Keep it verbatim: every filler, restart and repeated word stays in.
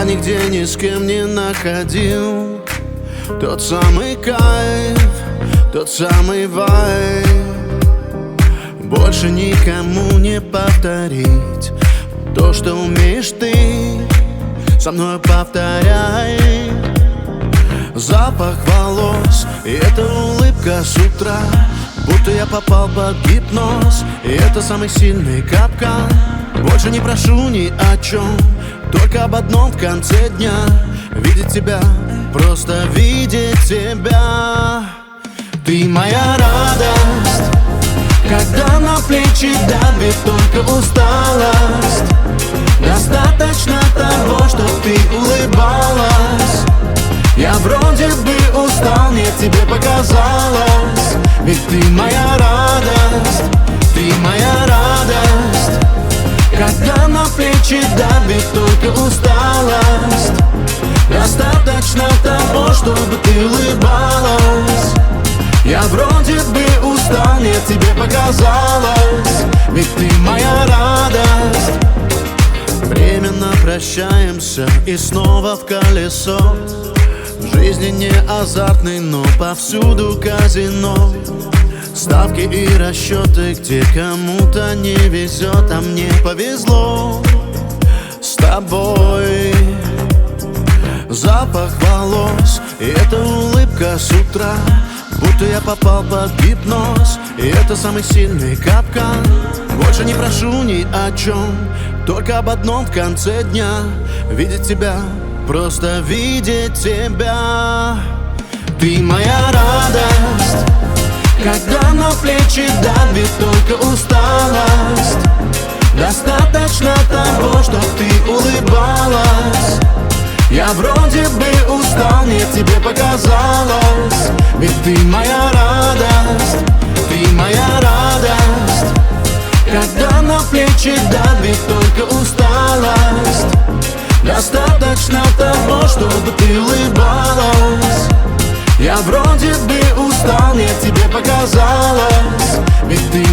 я нигде ни с кем не находил тот самый кайф, тот самый вайб. Больше никому не повторить то, что умеешь ты, со мной повторяй. Запах волос и эта улыбка с утра, будто я попал под гипноз, и это самый сильный капкан. Больше не прошу ни о чем, только об одном в конце дня: видеть тебя, просто видеть тебя. Ты моя радость, когда на плечи давит только усталость. Достаточно того, что ты улыбалась. Я вроде бы устал, мне тебе показалось. Ведь ты моя радость, ты моя радость, когда на плечи давит только усталость. Достаточно того, чтобы ты улыбалась. Я вроде бы устал, мне тебе показалось. Ведь ты моя радость. Временно прощаемся и снова в колесо. В жизни не азартный, но повсюду казино. Ставки и расчеты, где кому-то не везет, а мне повезло с тобой. Запах волос и эта улыбка с утра, будто я попал под гипноз, и это самый сильный капкан. Больше не прошу ни о чем, только об одном в конце дня: видеть тебя, просто видеть тебя. Ты моя радость, когда на плечи давит только усталость. Достаточно того, что ты улыбалась. Я вроде бы устал, мне тебе показалось. Ведь ты моя радость, ты моя радость, когда на плечи давит только усталость. Достаточно того, чтобы ты улыбалась. Я вроде бы устал, мне тебе показалось. Ведь ты